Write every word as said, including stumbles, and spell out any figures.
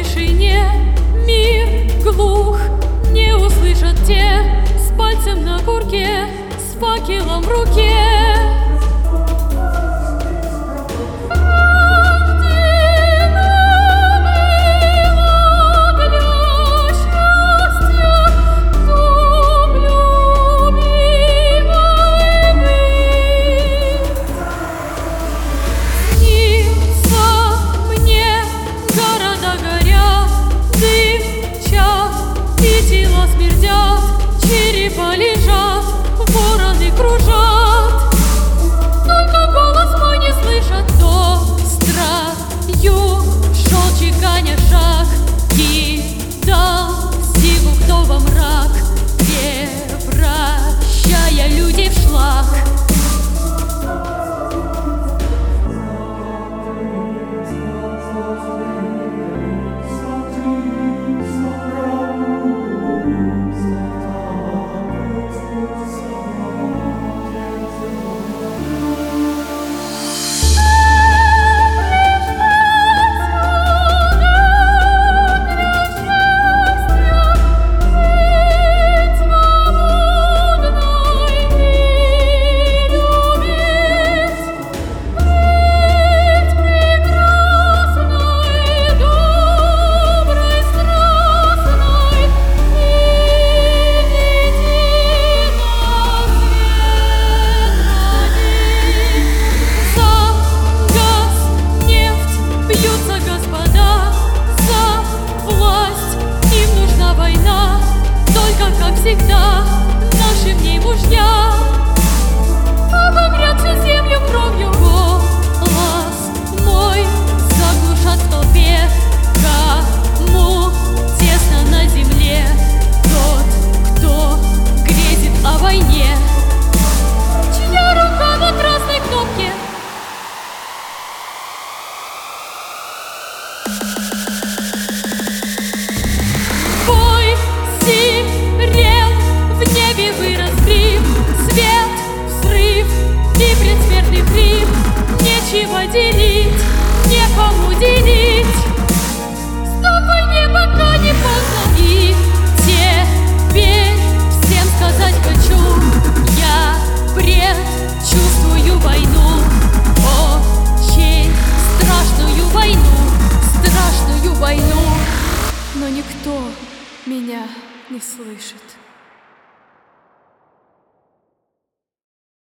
тишине мир глух, не услышат те с пальцем на курке, с факелом в руке. Черепа лежат, вороны кружат, только голос мой не слышат. То строю шел чеканя шаг, кидал силу кто во мрак, превращая людей в шлак. Как всегда, наши в ней мужья обогрят всю землю кровью. Голос мой заглушат в толпе, кому тесно на земле. Тот, кто грезит о войне, чья рука на красной кнопке. Бой сирен, в небе вырос грим, свет, взрыв и предсмертный хрип. Нечего делить, некому делить. Стоп войне, пока не поздно. И теперь всем сказать хочу: я предчувствую войну, очень страшную войну, страшную войну. Но никто меня не слышит.